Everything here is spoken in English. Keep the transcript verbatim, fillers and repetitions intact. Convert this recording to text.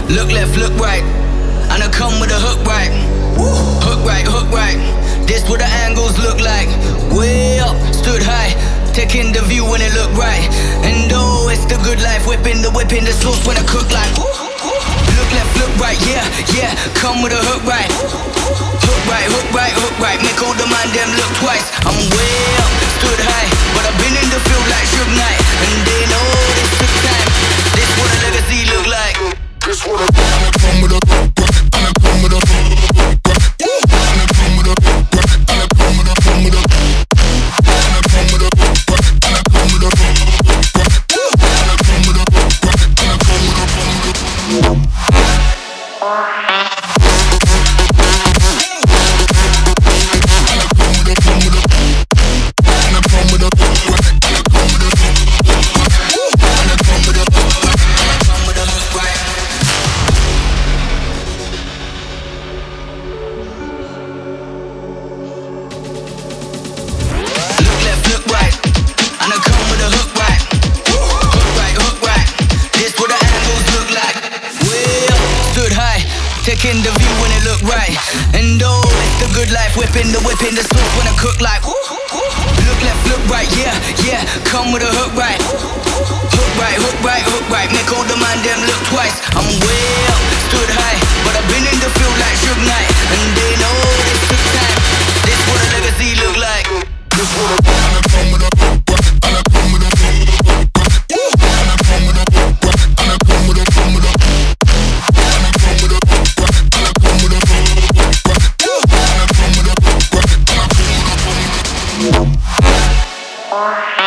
Look left, look right, and I come with a hook right. Hook right, hook right. This what the angles look like. Way up, stood high, taking the view when it look right. And oh, it's the good life, whipping the whipping the sauce when I cook like. Look left, look right, yeah, yeah. Come with a hook right. Hook right, hook right, hook right. Make all the man them look twice. I'm way up, stood high, but I've been in the field like Suge Knight. And they know this took time. This what a legacy look like. This what I come with a and I come with a and I come with a and I come with a come with a and I come with a and I come with a and I come with a and I come with a and I come with a taking the view when it look right. And oh, it's the good life, whipping the whipping the sauce when I cook like. Look left, look right, yeah, yeah. Come with a hook right. Hook right, hook right, hook right. Make all the man them look twice. I'm way up, stood high, but I've been in the field like Suge Knight. And they know this took time. This what a legacy look like. This what I and I come with a and I come with a and I come with a and I come with a come with a and I come with a Bye.